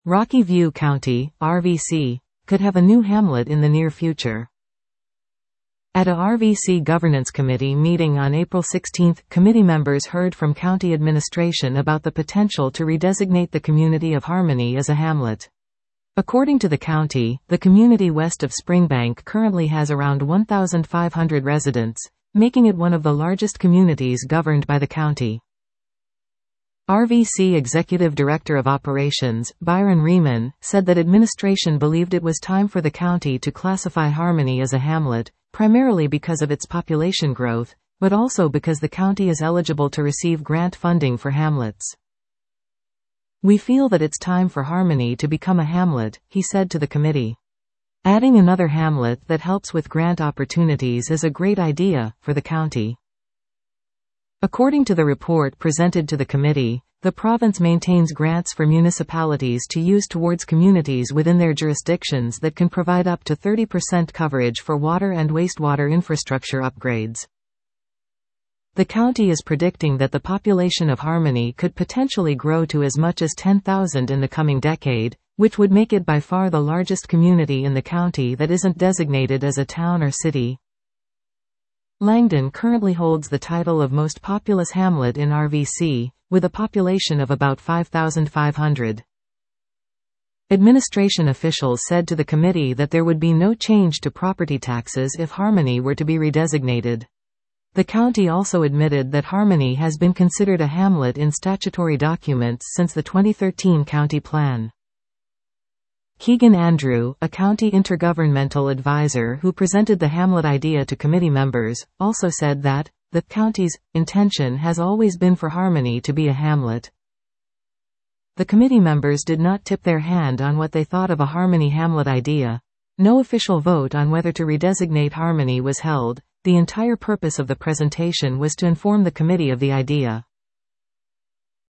Rocky View County, RVC, could have a new hamlet in the near future. At a RVC Governance Committee meeting on April 16, committee members heard from county administration about the potential to redesignate the community of Harmony as a hamlet. According to the county, the community west of Springbank currently has around 1,500 residents, making it one of the largest communities governed by the county. RVC Executive Director of Operations, Byron Riemann, said that administration believed it was time for the county to classify Harmony as a hamlet, primarily because of its population growth, but also because the county is eligible to receive grant funding for hamlets. "We feel that it's time for Harmony to become a hamlet," he said to the committee. Adding another hamlet that helps with grant opportunities is a great idea for the county. According to the report presented to the committee, the province maintains grants for municipalities to use towards communities within their jurisdictions that can provide up to 30% coverage for water and wastewater infrastructure upgrades. The county is predicting that the population of Harmony could potentially grow to as much as 10,000 in the coming decade, which would make it by far the largest community in the county that isn't designated as a town or city. Langdon currently holds the title of most populous hamlet in RVC, with a population of about 5,500. Administration officials said to the committee that there would be no change to property taxes if Harmony were to be redesignated. The county also admitted that Harmony has been considered a hamlet in statutory documents since the 2013 county plan. Keegan Andrew, a county intergovernmental advisor who presented the hamlet idea to committee members, also said that the county's intention has always been for Harmony to be a hamlet. The committee members did not tip their hand on what they thought of a Harmony hamlet idea. No official vote on whether to redesignate Harmony was held. The entire purpose of the presentation was to inform the committee of the idea.